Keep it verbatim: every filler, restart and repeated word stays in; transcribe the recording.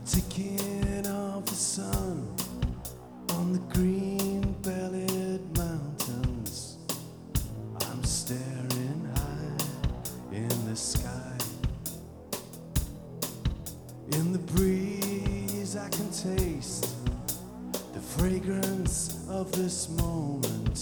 ticking of the sun on the green-bellied mountains. I'm staring high in the sky. In the breeze I can taste the fragrance of this moment.